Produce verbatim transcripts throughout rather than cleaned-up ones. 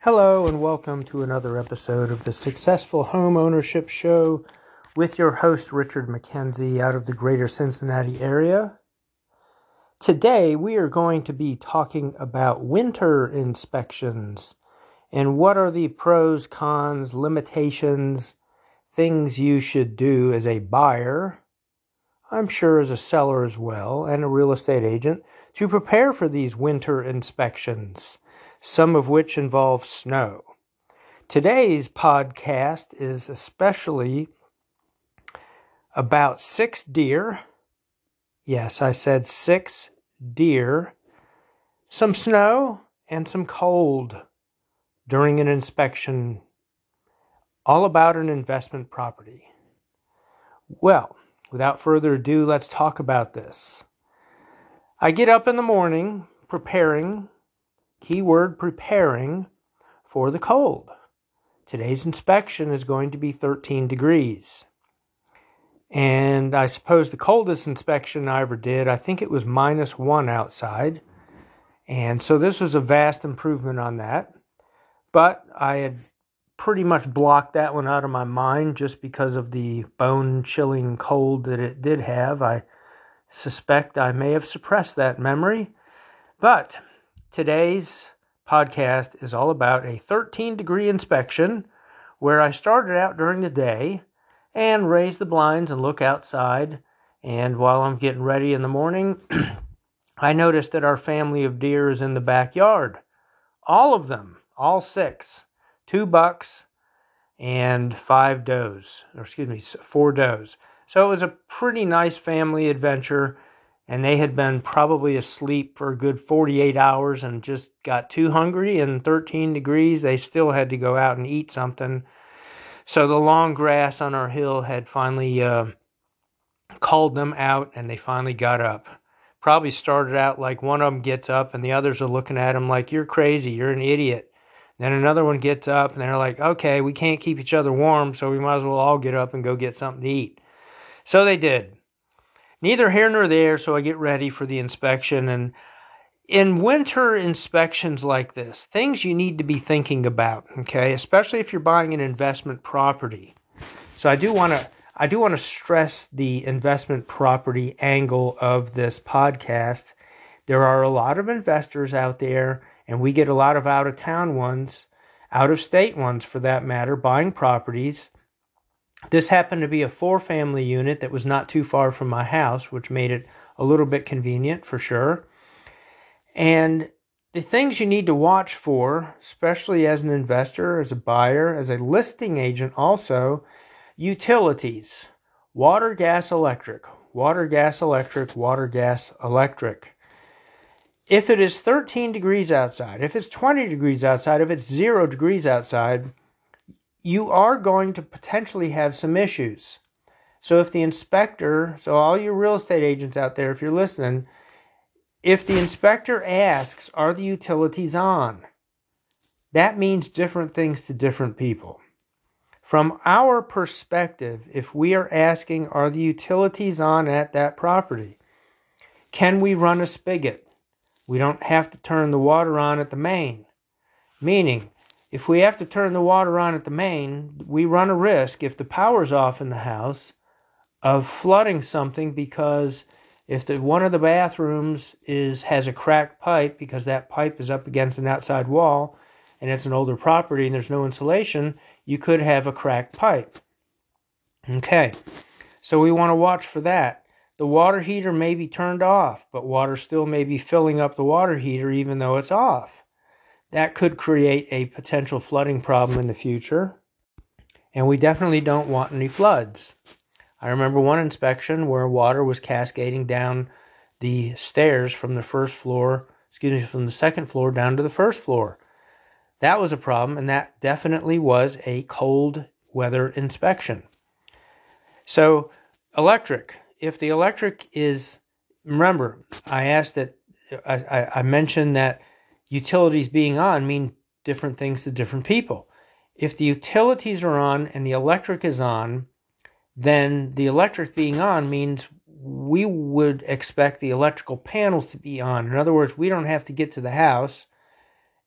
Hello and welcome to another episode of the Successful Home Ownership Show with your host Richard McKenzie out of the greater Cincinnati area. Today we are going to be talking about winter inspections and what are the pros, cons, limitations, things you should do as a buyer, I'm sure as a seller as well, and a real estate agent to prepare for these winter inspections, some of which involve snow. Today's podcast is especially about six deer. Yes, I said six deer, some snow, and some cold during an inspection, all about an investment property. Well, without further ado, let's talk about this. I get up in the morning preparing, keyword preparing, for the cold. Today's inspection is going to be thirteen degrees. And I suppose the coldest inspection I ever did, I think it was minus one outside. And so this was a vast improvement on that. But I had pretty much blocked that one out of my mind just because of the bone-chilling cold that it did have. I suspect I may have suppressed that memory. But today's podcast is all about a thirteen degree inspection where I started out during the day and raise the blinds and look outside. And while I'm getting ready in the morning, I noticed that our family of deer is in the backyard. All of them, all six, two bucks and five does, or excuse me, four does. So it was a pretty nice family adventure, and they had been probably asleep for a good forty-eight hours and just got too hungry, and thirteen degrees, they still had to go out and eat something. So the long grass on our hill had finally uh, called them out, and they finally got up. Probably started out like one of them gets up, and the others are looking at him like, "You're crazy, you're an idiot." Then another one gets up, and they're like, "Okay, we can't keep each other warm, so we might as well all get up and go get something to eat." So they did. Neither here nor there, so I get ready for the inspection. And in winter inspections like this, things you need to be thinking about, okay, especially if you're buying an investment property. So I do want to I do want to stress the investment property angle of this podcast. There are a lot of investors out there, and we get a lot of out-of-town ones, out-of-state ones for that matter, buying properties. This happened to be a four-family unit that was not too far from my house, which made it a little bit convenient for sure. And the things you need to watch for, especially as an investor, as a buyer, as a listing agent also, utilities, water, gas, electric, water, gas, electric, water, gas, electric. If it is thirteen degrees outside, if it's twenty degrees outside, if it's zero degrees outside, you are going to potentially have some issues. So if the inspector, so all you real estate agents out there, if you're listening, if the inspector asks, are the utilities on? That means different things to different people. From our perspective, if we are asking, are the utilities on at that property? Can we run a spigot? We don't have to turn the water on at the main. Meaning, if we have to turn the water on at the main, we run a risk, if the power's off in the house, of flooding something, because if the, one of the bathrooms is has a cracked pipe because that pipe is up against an outside wall and it's an older property and there's no insulation, you could have a cracked pipe. Okay, so we want to watch for that. The water heater may be turned off, but water still may be filling up the water heater even though it's off. That could create a potential flooding problem in the future, and we definitely don't want any floods. I remember one inspection where water was cascading down the stairs from the first floor, excuse me, from the second floor down to the first floor. That was a problem, and that definitely was a cold weather inspection. So, electric. If the electric is, remember, I asked that, I, I, I mentioned that utilities being on mean different things to different people. If the utilities are on and the electric is on, then the electric being on means we would expect the electrical panels to be on. In other words, we don't have to get to the house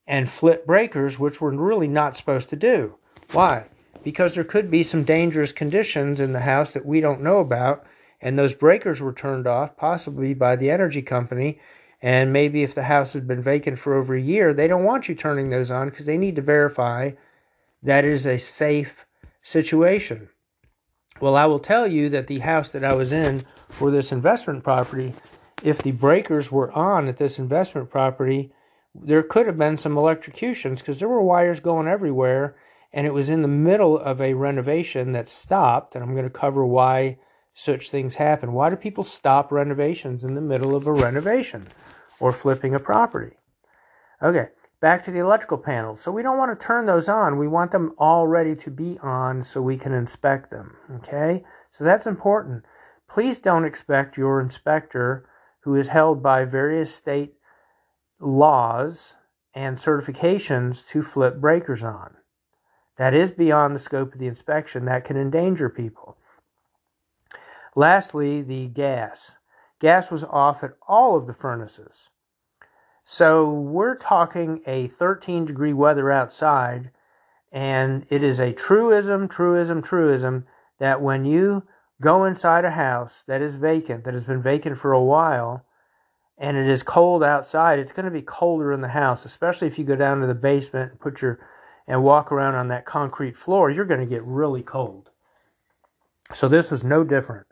and flip breakers, which we're really not supposed to do. Why? Because there could be some dangerous conditions in the house that we don't know about, and those breakers were turned off, possibly by the energy company, and maybe if the house has been vacant for over a year, they don't want you turning those on because they need to verify that it is a safe situation. Well, I will tell you that the house that I was in for this investment property, if the breakers were on at this investment property, there could have been some electrocutions because there were wires going everywhere, and it was in the middle of a renovation that stopped, and I'm going to cover why such things happen. Why do people stop renovations in the middle of a renovation or flipping a property? Okay, back to the electrical panels. So we don't want to turn those on. We want them all ready to be on so we can inspect them, okay? So that's important. Please don't expect your inspector, who is held by various state laws and certifications, to flip breakers on. That is beyond the scope of the inspection. That can endanger people. Lastly, the gas. Gas was off at all of the furnaces. So we're talking a thirteen degree weather outside, and it is a truism, truism, truism that when you go inside a house that is vacant, that has been vacant for a while, and it is cold outside, it's going to be colder in the house, especially if you go down to the basement and put your and walk around on that concrete floor. You're going to get really cold. So this was no different.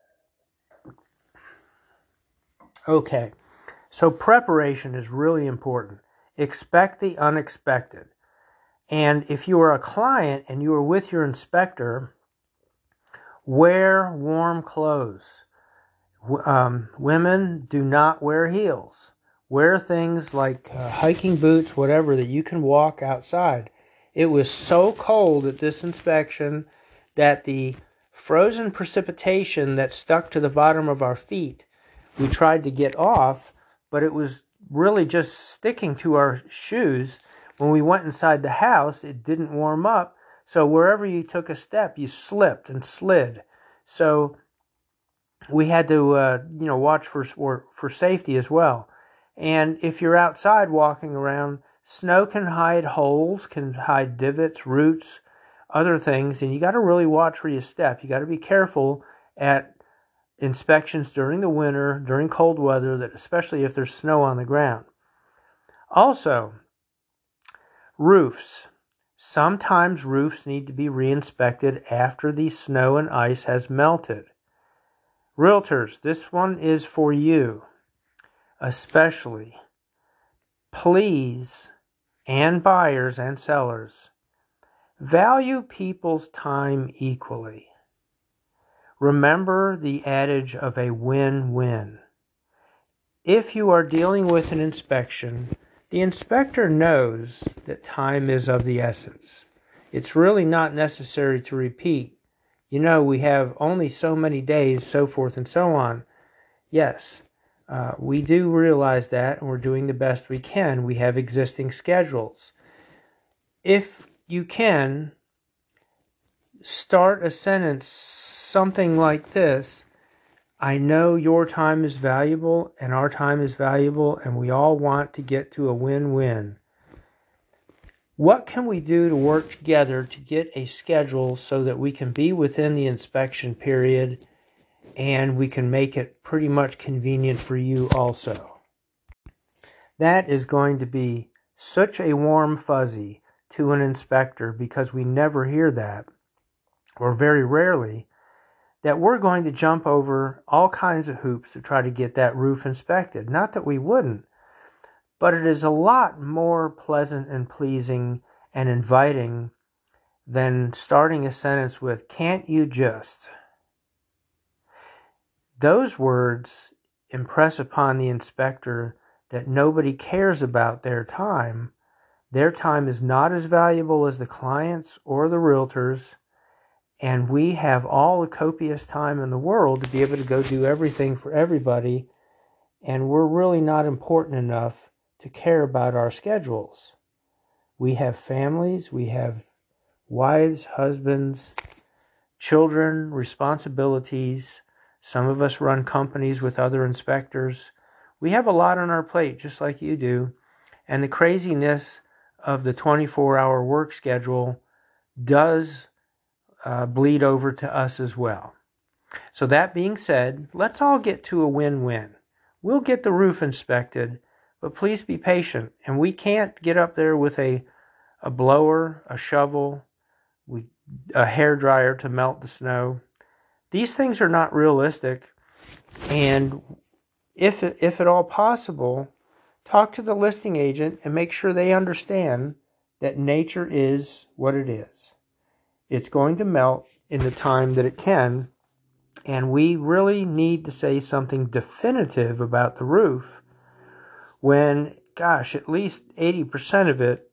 Okay, so preparation is really important. Expect the unexpected. And if you are a client and you are with your inspector, wear warm clothes. Um, women do not wear heels. Wear things like uh, hiking boots, whatever, that you can walk outside. It was so cold at this inspection that the frozen precipitation that stuck to the bottom of our feet, we tried to get off, but it was really just sticking to our shoes. When we went inside the house, it didn't warm up. So wherever you took a step, you slipped and slid. So we had to, uh, you know, watch for, for for safety as well. And if you're outside walking around, snow can hide holes, can hide divots, roots, other things, and you got to really watch where you step. You got to be careful at inspections during the winter, during cold weather, that especially if there's snow on the ground. Also, roofs. Sometimes roofs need to be re-inspected after the snow and ice has melted. Realtors, this one is for you, especially. Please, and buyers and sellers, value people's time equally. Remember the adage of a win-win. If you are dealing with an inspection, the inspector knows that time is of the essence. It's really not necessary to repeat. You know, we have only so many days, so forth and so on. Yes, uh, we do realize that, and we're doing the best we can. We have existing schedules. If you can, start a sentence something like this: I know your time is valuable and our time is valuable, and we all want to get to a win-win. What can we do to work together to get a schedule so that we can be within the inspection period and we can make it pretty much convenient for you also? That is going to be such a warm fuzzy to an inspector, because we never hear that, or very rarely, that we're going to jump over all kinds of hoops to try to get that roof inspected. Not that we wouldn't, but it is a lot more pleasant and pleasing and inviting than starting a sentence with, "Can't you just?" Those words impress upon the inspector that nobody cares about their time. Their time is not as valuable as the clients or the realtors, and we have all the copious time in the world to be able to go do everything for everybody, and we're really not important enough to care about our schedules. We have families, we have wives, husbands, children, responsibilities. Some of us run companies with other inspectors. We have a lot on our plate, just like you do, And the craziness of the twenty-four hour work schedule does uh, bleed over to us as well. So that being said, let's all get to a win-win. We'll get the roof inspected, but please be patient. And we can't get up there with a, a blower, a shovel, we, a hairdryer to melt the snow. These things are not realistic. And if, if at all possible, talk to the listing agent and make sure they understand that nature is what it is. It's going to melt in the time that it can. And we really need to say something definitive about the roof when, gosh, at least eighty percent of it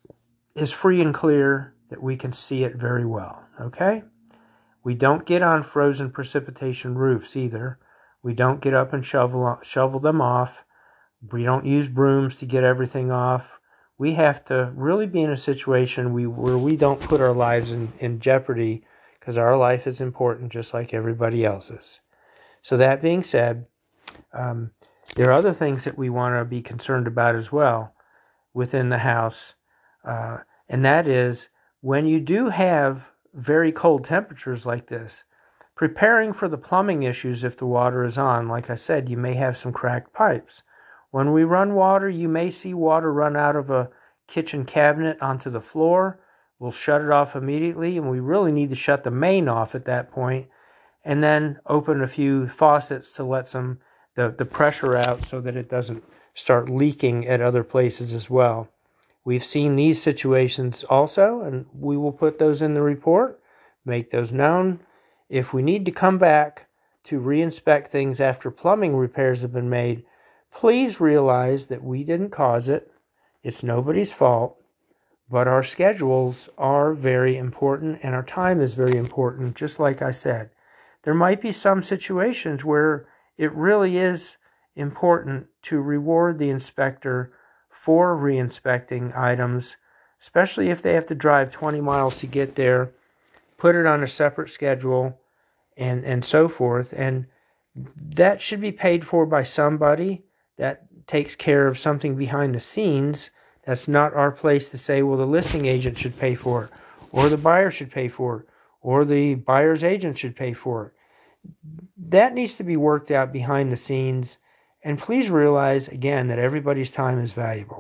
is free and clear that we can see it very well, okay? We don't get on frozen precipitation roofs either. We don't get up and shovel, shovel them off. We don't use brooms to get everything off. We have to really be in a situation we, where we don't put our lives in, in jeopardy, because our life is important just like everybody else's. So that being said, um, there are other things that we want to be concerned about as well within the house. Uh, and that is, when you do have very cold temperatures like this, preparing for the plumbing issues if the water is on. Like I said, you may have some cracked pipes. When we run water, you may see water run out of a kitchen cabinet onto the floor. We'll shut it off immediately, and we really need to shut the main off at that point, and then open a few faucets to let some the, the pressure out so that it doesn't start leaking at other places as well. We've seen these situations also, and we will put those in the report, make those known. If we need to come back to reinspect things after plumbing repairs have been made, please realize that we didn't cause it. It's nobody's fault. But our schedules are very important, and our time is very important, just like I said. There might be some situations where it really is important to reward the inspector for re-inspecting items, especially if they have to drive twenty miles to get there, put it on a separate schedule, and, and so forth. And that should be paid for by somebody that takes care of something behind the scenes. That's not our place to say, well, the listing agent should pay for it, or the buyer should pay for it, or the buyer's agent should pay for it. That needs to be worked out behind the scenes. And please realize, again, that everybody's time is valuable.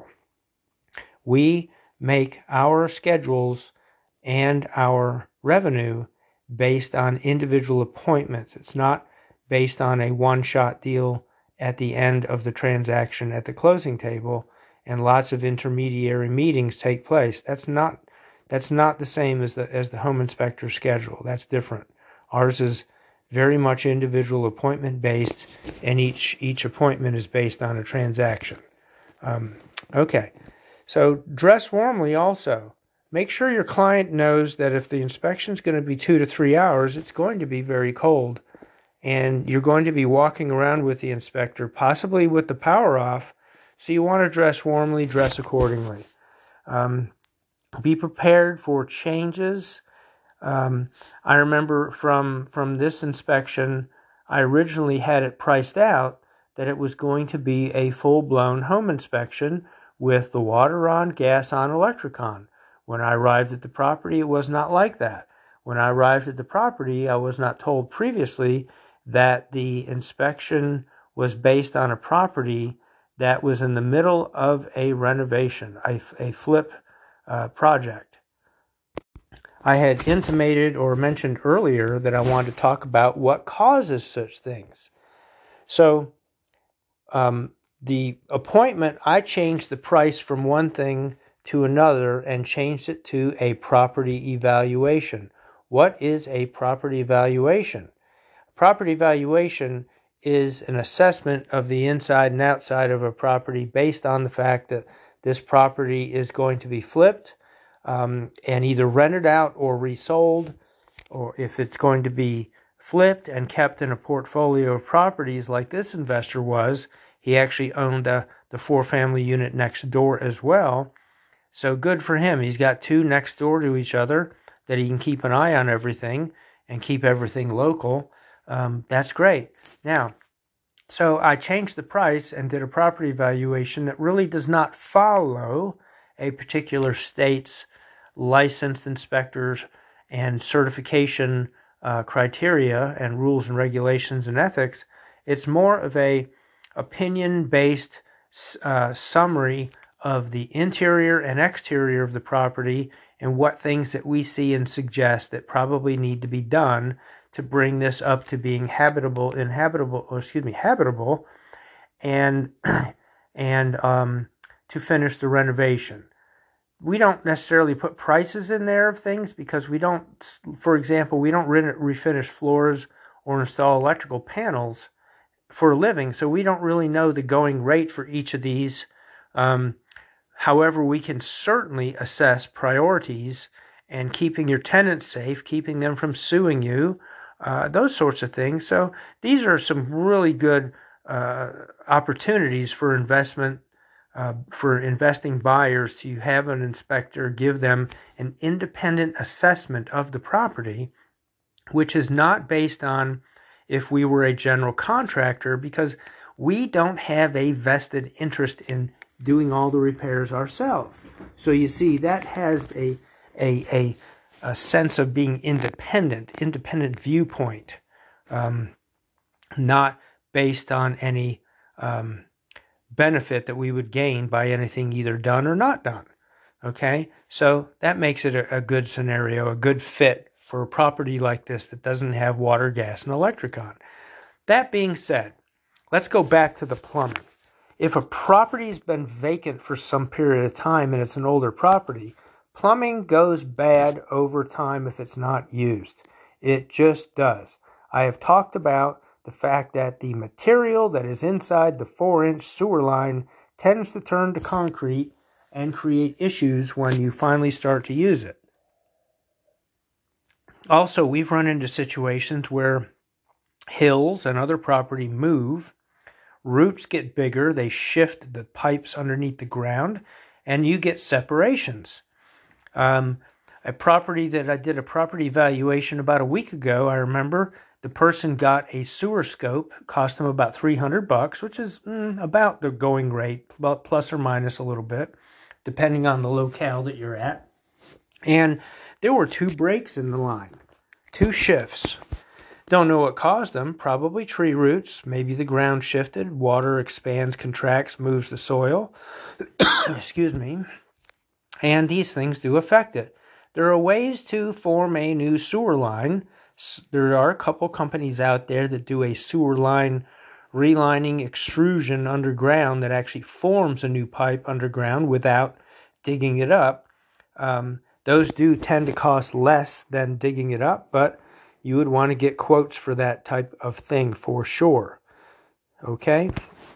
We make our schedules and our revenue based on individual appointments. It's not based on a one-shot deal at the end of the transaction at the closing table, and lots of intermediary meetings take place. That's not that's not the same as the as the home inspector schedule. That's different. Ours is very much individual appointment based, and each each appointment is based on a transaction. Um, okay, so dress warmly also. Make sure your client knows that if the inspection is going to be two to three hours, it's going to be very cold, and you're going to be walking around with the inspector, possibly with the power off. So you want to dress warmly, dress accordingly. Um, be prepared for changes. Um, I remember from, from this inspection, I originally had it priced out that it was going to be a full-blown home inspection with the water on, gas on, electric on. When I arrived at the property, it was not like that. When I arrived at the property, I was not told previously that the inspection was based on a property that was in the middle of a renovation, a, a flip uh, project. I had intimated or mentioned earlier that I wanted to talk about what causes such things. So um, the appointment, I changed the price from one thing to another and changed it to a property evaluation. What is a property evaluation? Property evaluation is an assessment of the inside and outside of a property based on the fact that this property is going to be flipped um, and either rented out or resold, or if it's going to be flipped and kept in a portfolio of properties like this investor was. He actually owned uh, the four-family unit next door as well. So good for him. He's got two next door to each other that he can keep an eye on everything and keep everything local. Um, that's great. Now, So I changed the price and did a property valuation that really does not follow a particular state's licensed inspectors and certification uh, criteria and rules and regulations and ethics. It's more of a opinion-based uh, summary of the interior and exterior of the property and what things that we see and suggest that probably need to be done to bring this up to being habitable, inhabitable, or excuse me, habitable, and and um, to finish the renovation. We don't necessarily put prices in there of things because we don't, for example, we don't refinish floors or install electrical panels for a living, so we don't really know the going rate for each of these. Um, however, we can certainly assess priorities and keeping your tenants safe, keeping them from suing you, uh, those sorts of things. So these are some really good uh, opportunities for investment, uh, for investing buyers to have an inspector give them an independent assessment of the property, which is not based on if we were a general contractor, because we don't have a vested interest in doing all the repairs ourselves. So you see, that has a a a, a sense of being independent, independent viewpoint, um, not based on any um, benefit that we would gain by anything either done or not done. Okay, so that makes it a, a good scenario, a good fit for a property like this that doesn't have water, gas, and electric on. That being said, let's go back to the plumbing. If a property's been vacant for some period of time and it's an older property, plumbing goes bad over time if it's not used. It just does. I have talked about the fact that the material that is inside the four-inch sewer line tends to turn to concrete and create issues when you finally start to use it. Also, we've run into situations where hills and other property move, roots get bigger, they shift the pipes underneath the ground, and you get separations. Um, a property that I did a property valuation about a week ago, I remember the person got a sewer scope, cost them about three hundred bucks, which is mm, about the going rate, plus or minus a little bit, depending on the locale that you're at. And there were two breaks in the line, two shifts. Don't know what caused them, probably tree roots, maybe the ground shifted, water expands, contracts, moves the soil, excuse me, and these things do affect it. There are ways to form a new sewer line. There are a couple companies out there that do a sewer line relining extrusion underground that actually forms a new pipe underground without digging it up. Um, those do tend to cost less than digging it up, but you would want to get quotes for that type of thing for sure. Okay?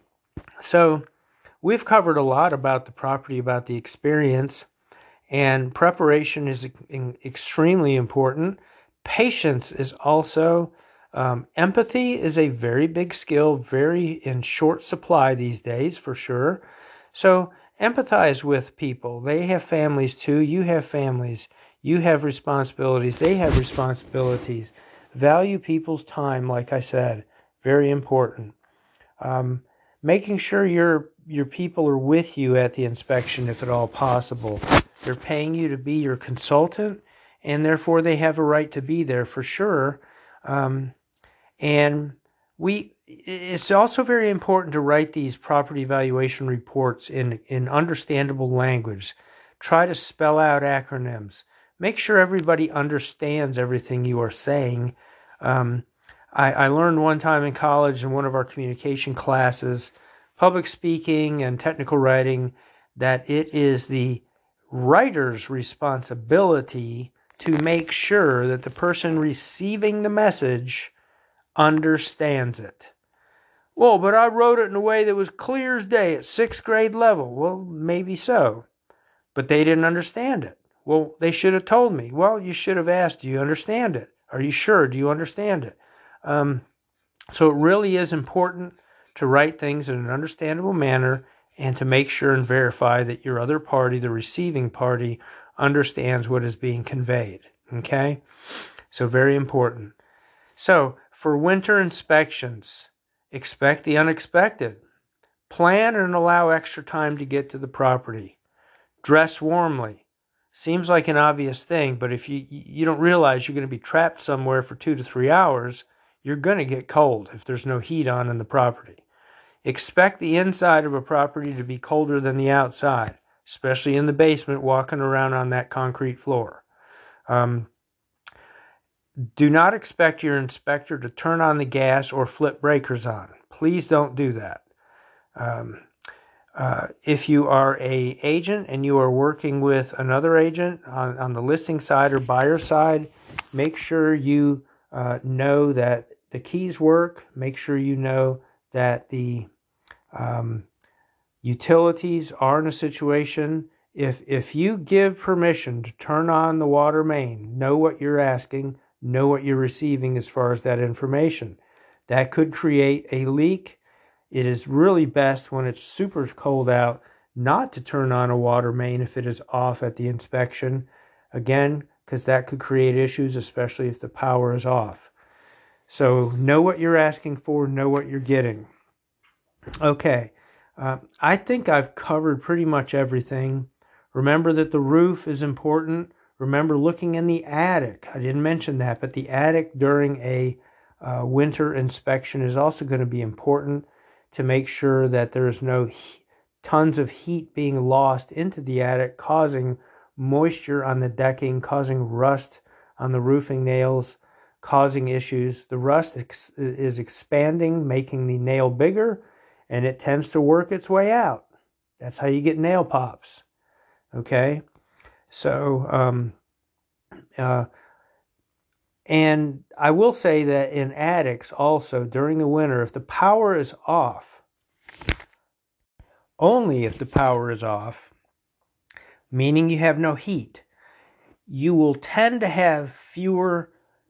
So we've covered a lot about the property, about the experience, and preparation is extremely important. Patience is also, um, empathy is a very big skill, very in short supply these days for sure. So empathize with people. They have families too. You have families. You have responsibilities. They have responsibilities. Value people's time, like I said. Very important. Um, making sure your your people are with you at the inspection if at all possible. They're paying you to be your consultant, and therefore they have a right to be there for sure. Um, and we, it's also very important to write these property valuation reports in, in understandable language. Try to spell out acronyms. Make sure everybody understands everything you are saying. Um, I, I learned one time in college in one of our communication classes, public speaking and technical writing, that it is the writer's responsibility to make sure that the person receiving the message understands it. Well, but I wrote it in a way that was clear as day at sixth grade level. Well, maybe so, but they didn't understand it. Well, they should have told me. Well, you should have asked, do you understand it? Are you sure? Do you understand it? Um, so it really is important to write things in an understandable manner and to make sure and verify that your other party, the receiving party, understands what is being conveyed. Okay? So very important. So for winter inspections, Expect the unexpected. Plan and allow extra time to get to the property. Dress warmly. Seems like an obvious thing, but if you you don't realize you're going to be trapped somewhere for two to three hours, you're going to get cold if there's no heat on in the property. Expect the inside of a property to be colder than the outside, especially in the basement walking around on that concrete floor. Um, do not expect your inspector to turn on the gas or flip breakers on. Please don't do that. Um, Uh, if you are a agent and you are working with another agent on, on the listing side or buyer side, make sure you uh, know that the keys work. Make sure you know that the um, utilities are in a situation. If, if you give permission to turn on the water main, know what you're asking, know what you're receiving as far as that information. That could create a leak. It is really best when it's super cold out not to turn on a water main if it is off at the inspection. Again, because that could create issues, especially if the power is off. So know what you're asking for, know what you're getting. Okay, uh, I think I've covered pretty much everything. Remember that the roof is important. Remember looking in the attic. I didn't mention that, but the attic during a uh, winter inspection is also going to be important, to make sure that there's no he- tons of heat being lost into the attic, causing moisture on the decking, causing rust on the roofing nails, causing issues. The rust ex- is expanding, making the nail bigger, and it tends to work its way out. That's how you get nail pops. Okay? So, um, uh, and I will say that in attics also, during the winter, if the power is off, only if the power is off, meaning you have no heat, you will tend to have fewer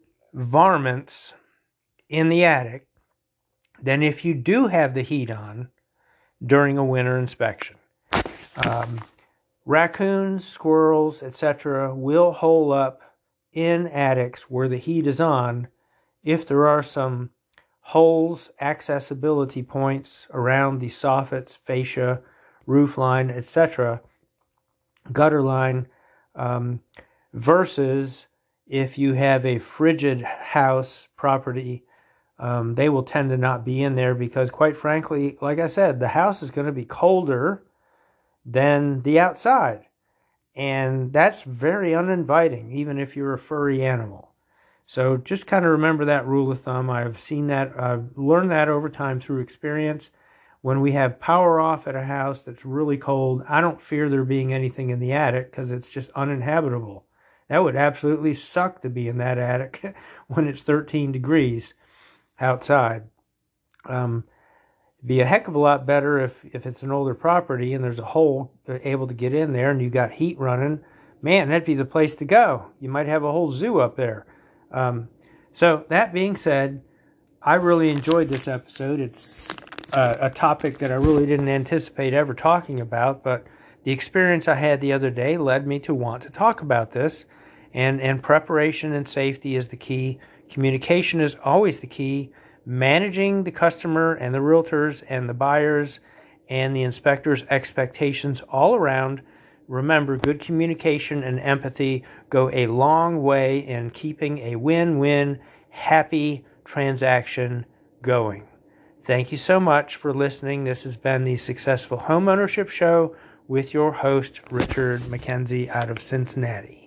varmints in the attic than if you do have the heat on during a winter inspection. Um, raccoons, squirrels, et cetera will hole up in attics where the heat is on if there are some holes, accessibility points around the soffits, fascia, roof line, et cetera, gutter line, um, versus if you have a frigid house property, um, they will tend to not be in there because, quite frankly, like I said, the house is going to be colder than the outside. And that's very uninviting, even if you're a furry animal. So just kind of remember that rule of thumb. I've seen that, I've learned that over time through experience. When we have power off at a house that's really cold, I don't fear there being anything in the attic because it's just uninhabitable. That would absolutely suck to be in that attic when it's thirteen degrees outside. Um, it'd be a heck of a lot better if, if it's an older property and there's a hole able to get in there and you got heat running. Man, that'd be the place to go. You might have a whole zoo up there. Um, so that being said, I really enjoyed this episode. It's uh, a topic that I really didn't anticipate ever talking about, but the experience I had the other day led me to want to talk about this. And, and preparation and safety is the key. Communication is always the key. Managing the customer and the realtors and the buyers and the inspectors' expectations all around. Remember, good communication and empathy go a long way in keeping a win-win, happy transaction going. Thank you so much for listening. This has been the Successful Homeownership Show with your host, Richard McKenzie out of Cincinnati.